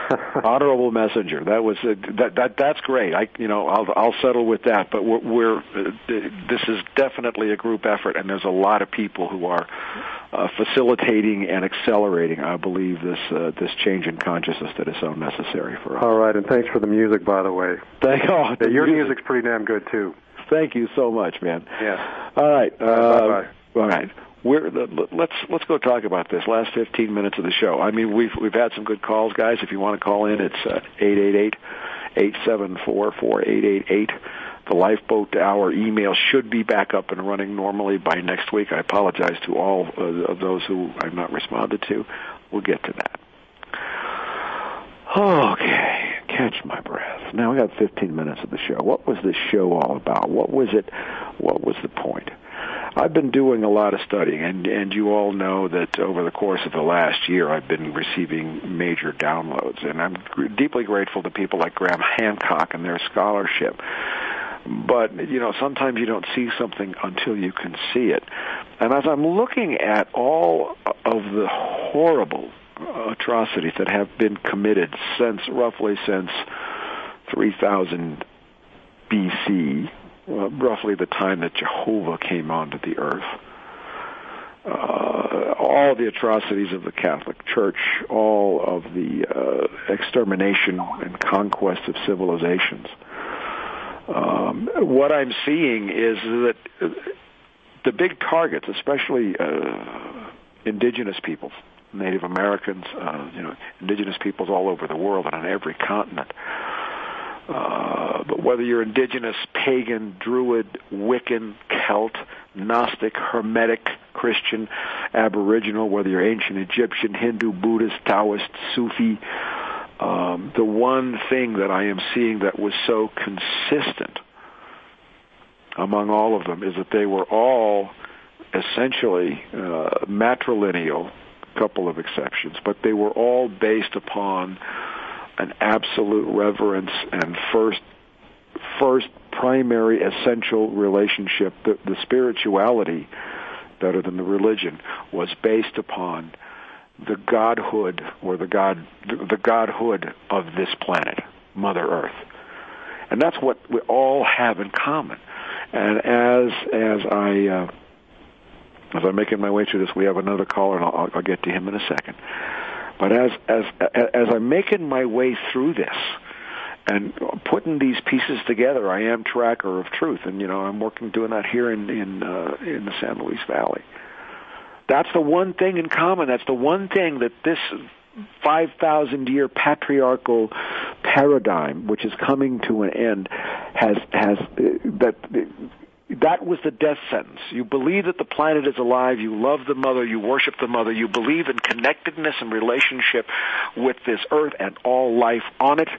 S2: Honorable messenger. That was uh, that that that's great. I you know I'll I'll settle with that. But we're, we're uh, this is definitely a group effort, and there's a lot of people who are uh, facilitating and accelerating, I believe, this uh, this change in consciousness that is so necessary for us.
S4: All right, and thanks for the music, by the way.
S2: Thank oh,
S4: yeah, your
S2: music.
S4: music's pretty damn good too.
S2: Thank you so much, man.
S4: Yeah.
S2: All right. Uh,
S4: bye bye.
S2: All right. We're, let's let's go talk about this last fifteen minutes of the show. I mean, we've we've had some good calls, guys. If you want to call in, it's uh, eight eight eight, eight seven four, four eight eight eight. The Lifeboat Hour email should be back up and running normally by next week. I apologize to all uh, of those who I've not responded to. We'll get to that. Okay, catch my breath. Now we got fifteen minutes of the show. What was this show all about? What was it? What was the point? I've been doing a lot of studying, and, and you all know that over the course of the last year I've been receiving major downloads, and I'm deeply grateful to people like Graham Hancock and their scholarship. But, you know, sometimes you don't see something until you can see it. And as I'm looking at all of the horrible atrocities that have been committed since, roughly since three thousand B C, well, roughly the time that Jehovah came onto the earth. Uh, all the atrocities of the Catholic Church, all of the uh, extermination and conquest of civilizations. Um, what I'm seeing is that the big targets, especially uh, indigenous peoples, Native Americans, uh, you know, indigenous peoples all over the world and on every continent. Uh, but whether you're indigenous, pagan, Druid, Wiccan, Celt, Gnostic, Hermetic, Christian, Aboriginal, whether you're ancient Egyptian, Hindu, Buddhist, Taoist, Sufi, um, the one thing that I am seeing that was so consistent among all of them is that they were all essentially uh, matrilineal, a couple of exceptions, but they were all based upon an absolute reverence and first first primary essential relationship. The, the spirituality, better than the religion, was based upon the godhood or the god the godhood of this planet, Mother Earth. And that's what we all have in common. And as as I uh, as I'm making my way through this, we have another caller, and I'll, I'll get to him in a second. But as as as I'm making my way through this and putting these pieces together, I am tracker of truth, and you know I'm working doing that here in in uh, in the San Luis Valley. That's the one thing in common. That's the one thing that this five thousand year patriarchal paradigm, which is coming to an end, has has uh, that. That was the death sentence. You believe that the planet is alive, you love the mother, you worship the mother, you believe in connectedness and relationship with this earth and all life on it,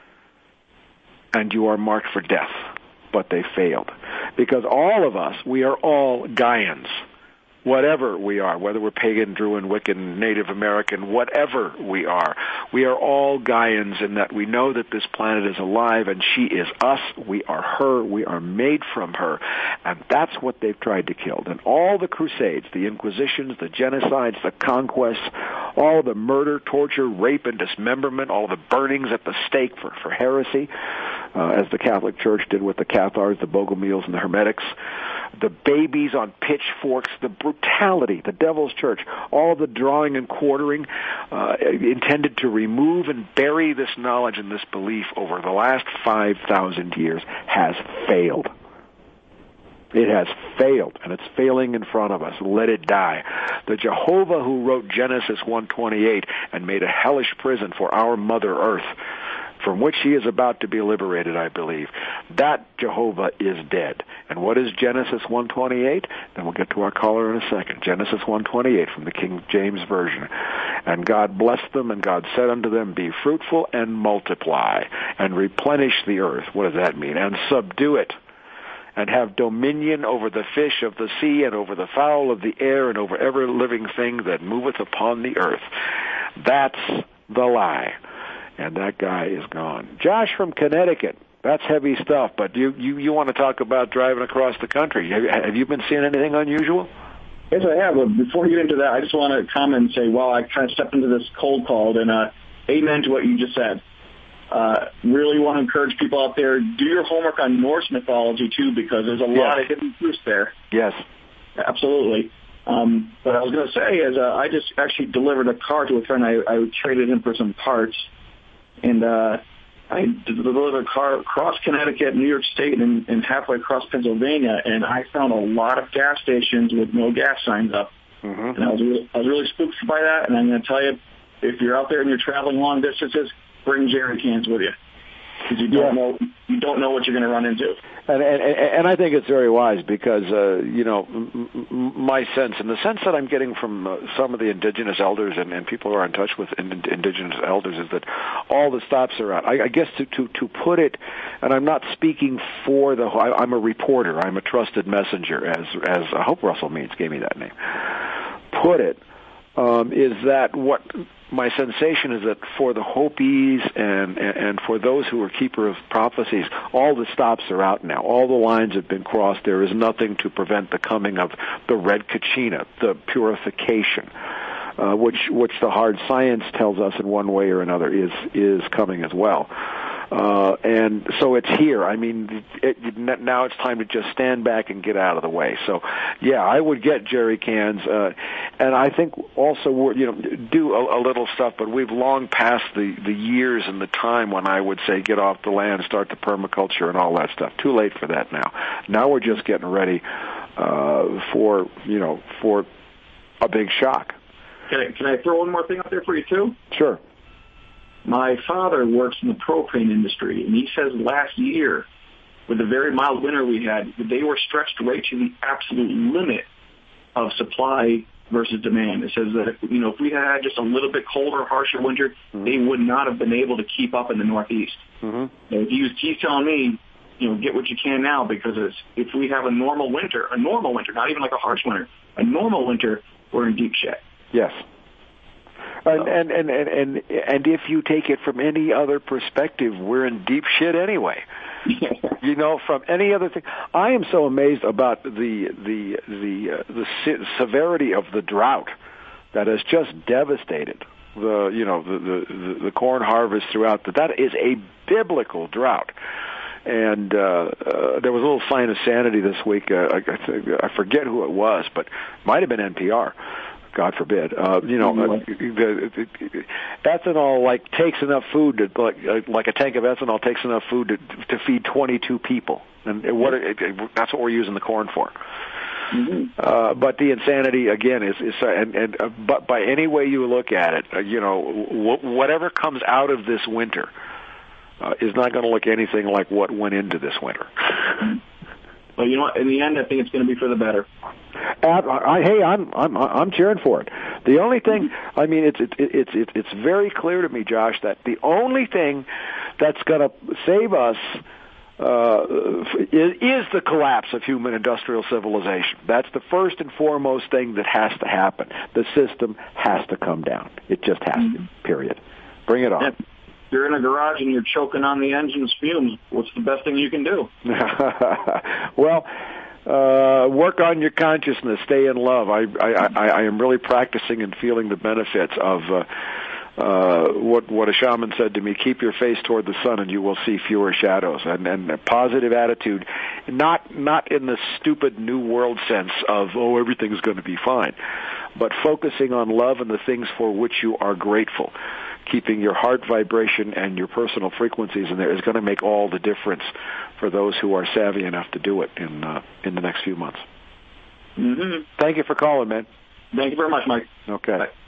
S2: and you are marked for death. But they failed. Because all of us, we are all Gaians. Whatever we are, whether we're pagan, Druid, Wiccan, Native American, whatever we are, we are all Gaians in that we know that this planet is alive and she is us, we are her, we are made from her, and that's what they've tried to kill. And all the crusades, the inquisitions, the genocides, the conquests, all the murder, torture, rape, and dismemberment, all the burnings at the stake for, for heresy, uh, as the Catholic Church did with the Cathars, the Bogomils, and the Hermetics, the babies on pitchforks, the brutality, the Devil's Church, all the drawing and quartering uh, intended to remove and bury this knowledge and this belief over the last five thousand years has failed. It has failed, and it's failing in front of us. Let it die. The Jehovah who wrote Genesis one twenty-eight and made a hellish prison for our Mother Earth, from which he is about to be liberated, I believe, that Jehovah is dead. And what is Genesis one twenty-eight? Then we'll get to our caller in a second. Genesis one twenty-eight from the King James Version. And God blessed them, and God said unto them, be fruitful and multiply, and replenish the earth. What does that mean? And subdue it, and have dominion over the fish of the sea, and over the fowl of the air, and over every living thing that moveth upon the earth. That's the lie. And that guy is gone. Josh from Connecticut. That's heavy stuff, but you, you, you want to talk about driving across the country. Have, have you been seeing anything unusual?
S5: Yes, I have. But before we get into that, I just want to comment and say, well, I kind of stepped into this cold call, and uh, amen to what you just said. Uh, really want to encourage people out there, do your homework on Norse mythology, too, because there's a
S2: yes.
S5: lot of hidden truths there.
S2: Yes.
S5: Absolutely. Um, but I was going to say is uh, I just actually delivered a car to a friend. I, I traded in for some parts, and uh, I delivered a car across Connecticut, New York State, and, and halfway across Pennsylvania, and I found a lot of gas stations with no gas signs up. Mm-hmm. And I was, really, I was really spooked by that, and I'm going to tell you, if you're out there and you're traveling long distances, bring jerry cans with you, because you don't yeah. know you don't know what you're going to run into.
S2: And, and and I think it's very wise because uh, you know m- m- my sense, in the sense that I'm getting from uh, some of the indigenous elders and, and people who are in touch with in- indigenous elders, is that all the stops are out. I, I guess to, to to put it, and I'm not speaking for the. I, I'm a reporter. I'm a trusted messenger, as as I hope Russell Means gave me that name. Put it um, is that what. My sensation is that for the Hopis and, and for those who are keeper of prophecies, all the stops are out now. All the lines have been crossed. There is nothing to prevent the coming of the red kachina, the purification, uh, which which the hard science tells us in one way or another is is coming as well. Uh, and so it's here. I mean, it, it, now it's time to just stand back and get out of the way. So, yeah, I would get jerry cans, uh, and I think also we're, you know, do a, a little stuff. But we've long passed the the years and the time when I would say get off the land, start the permaculture, and all that stuff. Too late for that now. Now we're just getting ready uh, for you know for a big shock.
S5: Can I, can I throw one more thing out there for you too?
S2: Sure.
S5: My father works in the propane industry, and he says last year, with the very mild winter we had, they were stretched right to the absolute limit of supply versus demand. It says that, you know, if we had just a little bit colder, harsher winter, mm-hmm. they would not have been able to keep up in the Northeast. Mm-hmm. So he was, he's telling me, you know, get what you can now, because it's, if we have a normal winter, a normal winter, not even like a harsh winter, a normal winter, we're in deep shit.
S2: Yes. And, and and and and if you take it from any other perspective, we're in deep shit anyway. You know, from any other thing. I am so amazed about the the the uh, the se- severity of the drought that has just devastated the you know the the, the corn harvest throughout. That that is a biblical drought. And uh, uh, there was a little sign of sanity this week. Uh, I, I forget who it was, but it might have been N P R. God forbid. Uh, you know, uh, the, the, the, ethanol like takes enough food to like uh, like a tank of ethanol takes enough food to to feed twenty-two people, and what it, it, that's what we're using the corn for. Mm-hmm. Uh, but the insanity again is is uh, and, and uh, but by any way you look at it, uh, you know, w- whatever comes out of this winter uh, is not going to look anything like what went into this winter.
S5: Well, you know what? In the end, I think it's going to be for the better.
S2: Uh, I, hey, I'm I'm I'm cheering for it. The only thing, I mean, it's it's it's it's it's very clear to me, Josh, that the only thing that's going to save us uh, is, is the collapse of human industrial civilization. That's the first and foremost thing that has to happen. The system has to come down. It just has mm-hmm. to. Period. Bring it on.
S5: Yeah. You're in a garage and you're choking on the engine's fumes. What's the best thing you can do?
S2: Well, uh, work on your consciousness. Stay in love. I, I, I, I am really practicing and feeling the benefits of uh, uh, what what a shaman said to me. Keep your face toward the sun, and you will see fewer shadows. And, and a positive attitude, not not in the stupid new world sense of oh everything's going to be fine, but focusing on love and the things for which you are grateful. Keeping your heart vibration and your personal frequencies in there is going to make all the difference for those who are savvy enough to do it in uh, in the next few months.
S5: Mm-hmm.
S2: Thank you for calling, man.
S5: Thank you very much, Mike.
S2: Okay.
S5: Bye.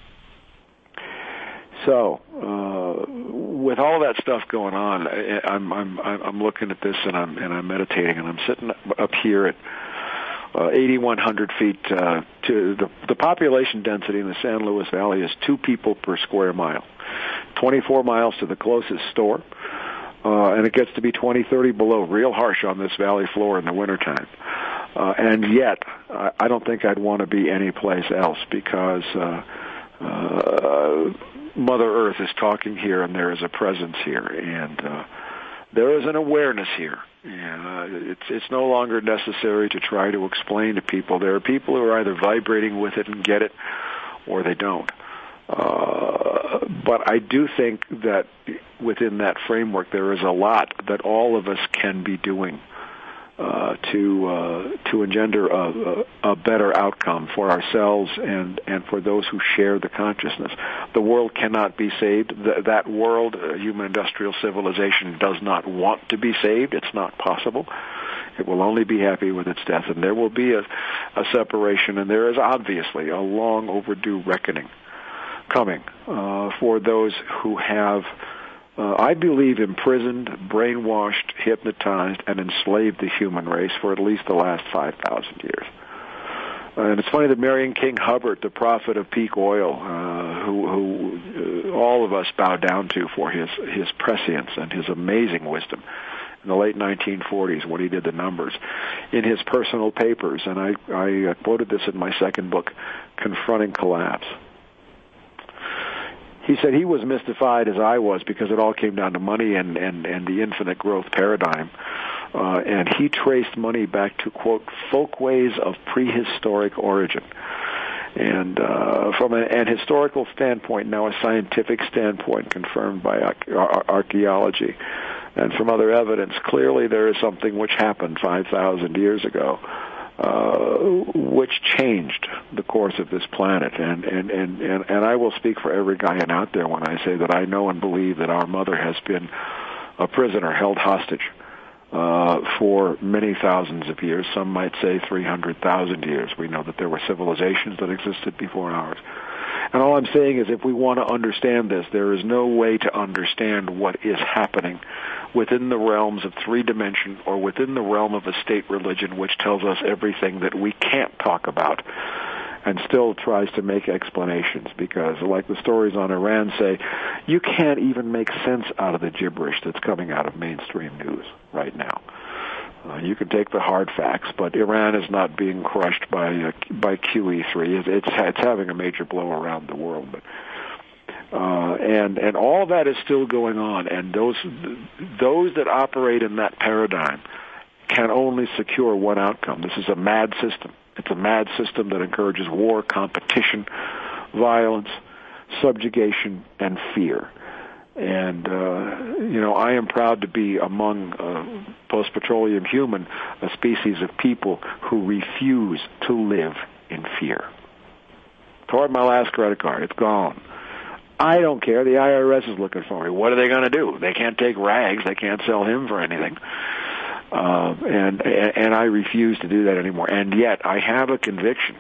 S2: So, uh, with all that stuff going on, I, I'm I'm I'm looking at this and I'm and I'm meditating and I'm sitting up here at Uh, eighty-one hundred feet. Uh, to the, the population density in the San Luis Valley is two people per square mile. twenty-four miles to the closest store, uh, and it gets to be twenty, thirty below, real harsh on this valley floor in the wintertime. Uh, and yet, I, I don't think I'd want to be anyplace else because uh, uh, Mother Earth is talking here, and there is a presence here, and uh, there is an awareness here. Yeah, it's it's no longer necessary to try to explain to people. There are people who are either vibrating with it and get it, or they don't. Uh, but I do think that within that framework there is a lot that all of us can be doing uh, to uh, to engender a, a, a better outcome for ourselves and, and for those who share the consciousness. The world cannot be saved. Th- that world, uh, human industrial civilization, does not want to be saved. It's not possible. It will only be happy with its death, and there will be a, a separation, and there is obviously a long overdue reckoning coming uh, for those who have, uh, I believe, imprisoned, brainwashed, hypnotized, and enslaved the human race for at least the last five thousand years. Uh, and it's funny that Marion King Hubbard, the prophet of peak oil, uh, who, who uh, all of us bow down to for his, his prescience and his amazing wisdom, in the late nineteen forties when he did the numbers, in his personal papers, and I, I quoted this in my second book, Confronting Collapse. He said he was mystified as I was because it all came down to money and, and, and the infinite growth paradigm. Uh, and he traced money back to, quote, folkways of prehistoric origin. And uh, from a, an historical standpoint, now a scientific standpoint confirmed by ar- archaeology, and from other evidence, clearly there is something which happened five thousand years ago, uh, which changed the course of this planet. And, and, and, and, and I will speak for every Gaian out there when I say that I know and believe that our mother has been a prisoner, held hostage, uh, for many thousands of years. Some might say three hundred thousand years. We know that there were civilizations that existed before ours. And all I'm saying is if we want to understand this, there is no way to understand what is happening within the realms of three-dimension or within the realm of a state religion which tells us everything that we can't talk about and still tries to make explanations, because like the stories on Iran say, you can't even make sense out of the gibberish that's coming out of mainstream news right now. Uh, you can take the hard facts, but Iran is not being crushed by uh, by Q E three. It's, it's it's having a major blow around the world, but uh, and and all that is still going on. And those those that operate in that paradigm can only secure one outcome. This is a mad system. It's a mad system that encourages war, competition, violence, subjugation, and fear. And, uh, you know, I am proud to be among uh, post-petroleum human, a species of people who refuse to live in fear. Toward my last credit card, it's gone. I don't care. The I R S is looking for me. What are they going to do? They can't take Rags. They can't sell him for anything. Uh, and, and I refuse to do that anymore. And yet I have a conviction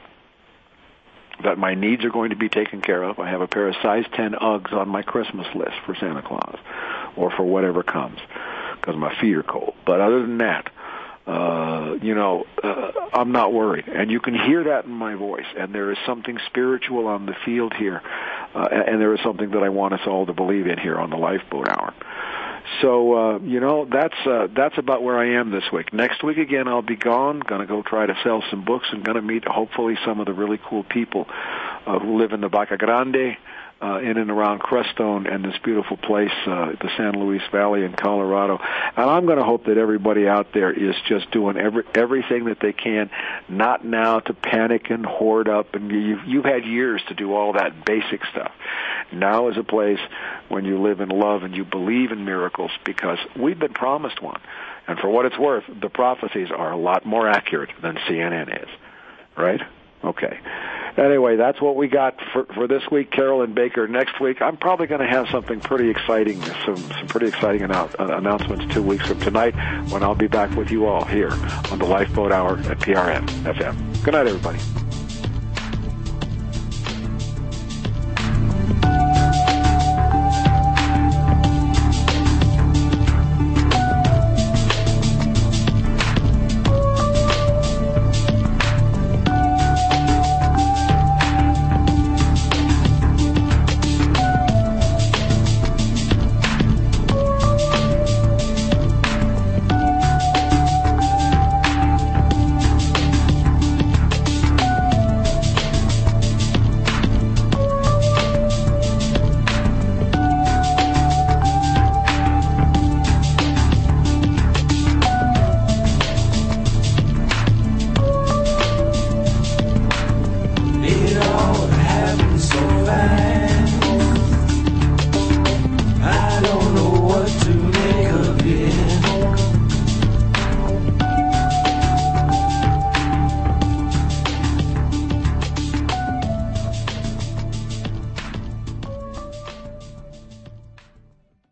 S2: that my needs are going to be taken care of. I have a pair of size ten Uggs on my Christmas list for Santa Claus or for whatever comes because my feet are cold. But other than that, uh, you know, uh, I'm not worried. And you can hear that in my voice. And there is something spiritual on the field here. Uh, and there is something that I want us all to believe in here on the Lifeboat Hour. So, uh, you know, that's uh, that's about where I am this week. Next week, again, I'll be gone. Going to go try to sell some books and going to meet, hopefully, some of the really cool people uh, who live in the Baca Grande, uh, in and around Crestone and this beautiful place, uh, the San Luis Valley in Colorado. And I'm going to hope that everybody out there is just doing every, everything that they can, not now to panic and hoard up. And you've, you've had years to do all that basic stuff. Now is a place when you live in love and you believe in miracles, because we've been promised one. And for what it's worth, the prophecies are a lot more accurate than C N N is. Right? Okay. Anyway, that's what we got for, for this week, Carolyn Baker. Next week, I'm probably going to have something pretty exciting, some, some pretty exciting annou- uh, announcements two weeks from tonight when I'll be back with you all here on the Lifeboat Hour at P R N F M. Good night, everybody.